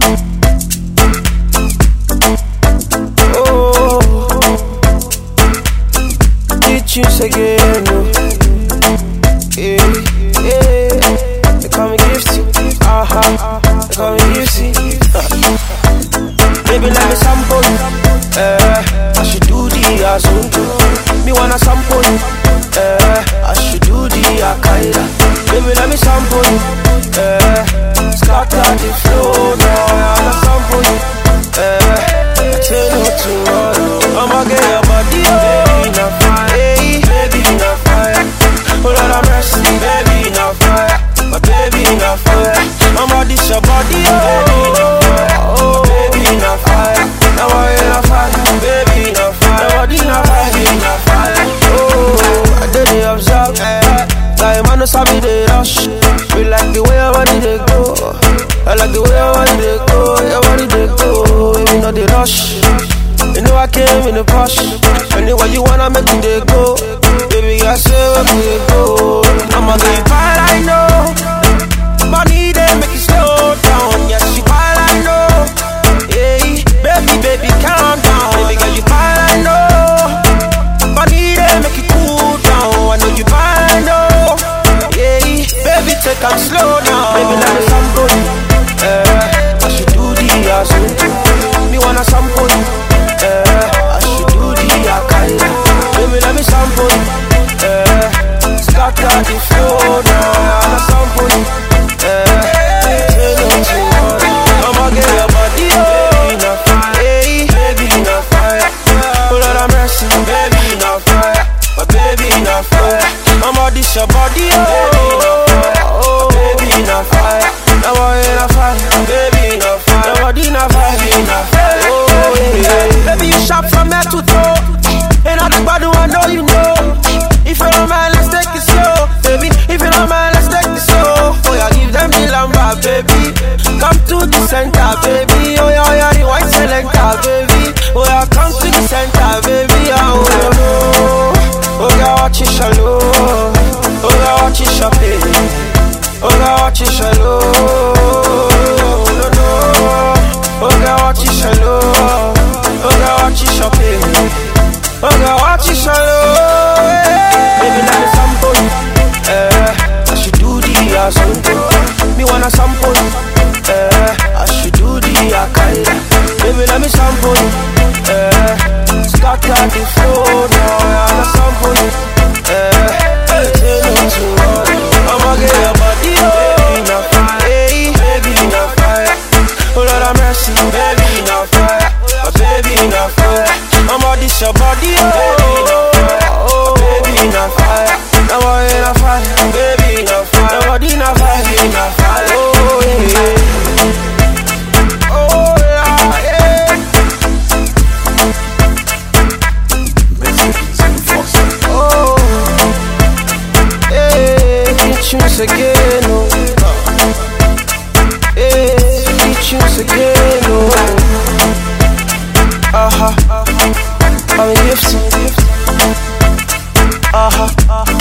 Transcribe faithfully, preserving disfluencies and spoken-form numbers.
Oh, did you say again? No. Yeah, yeah. They call me Gifty. Aha, uh-huh. They call me Gifty. Baby, let me sample. Eh, I should do the Asunto. Me wanna sample. Eh, I should do the Akaida. Baby, let me sample. Eh, scatter the flow. Now I wanna sample. Eh, I tell you tomorrow. I'ma get your body, baby, na fire. Baby, na fire. Oh Lord have mercy, baby, na fire. My baby, na fire. I'ma dish your body, oh. Oh, baby, na fire. Now I ain't na fire. Baby, na fire. Nobody na fire, baby, na fire. Oh, I did it observe. Like man, no sabi they rush. We like the way your body they go. I like the way your body they go. Your body they go. Baby, no they rush. You know I came in the push. Anyway you wanna make me they go. Baby, I say where we go. I'ma get wild, I know. Money they make you slow down. Yes, you wild, I know. Yeah, baby, baby, calm down. Baby, girl, you wild, I know. Money they make you cool down. I know you wild, I know. Yeah, baby, take them slow down. Baby, let me sample. Eh, I should do the Asunto. Me wanna sample. Eh, I should do the Akaida. Baby, let me sample. Eh, scatter the flow now. I wanna sample. Eh, tell you tomorrow. I'ma get your body, baby, na fire. Baby, na fire. Oh Lord have mercy, baby, na fire. My baby, na fire. I'ma dish your body, oh. Oh, baby, na fire. Now I ain't na fire. Baby, na fire. Nobody na fire, baby, na fire. Oh, yeah. Baby, you shop from head to toe. Ain't nothing but do I know you know. If you don't mind, let's take it slow, baby. If you don't mind, let's take it slow. Oh yeah, give them the lamba, baby. Come to the center, baby. Oh yeah, oh yeah, the white selector, baby. Oh yeah, come to the center, baby. Oh no, oh yeah, watch it shallow. Oh yeah, watch it shopping. Oh yeah, watch it shallow. No no, oh yeah, watch it shallow. Oh yeah, watch it shopping. Oh yeah, watch it shallow. Baby, let me sample. Eh, I should do the Asunto. Me wanna sample. Eh, I should do the Akaida. Baby, let me sample. Eh, scatter the flow. Now I wanna sample. Eh, tell you tomorrow. I'ma get your body, baby, na fire. Baby, na fire. Oh Lord have mercy, baby, na fire. My baby, na fire. I'ma dish your body, oh. Oh, baby, na fire. Now I ain't na fire. Baby, na fire. Nobody na fire, baby, na fire. Oh, yeah. Oh, yeah, yeah. Oh, yeah. He choose again, oh. Yeah, he choose again, oh. Uh-huh. I'm a gift. Uh-huh.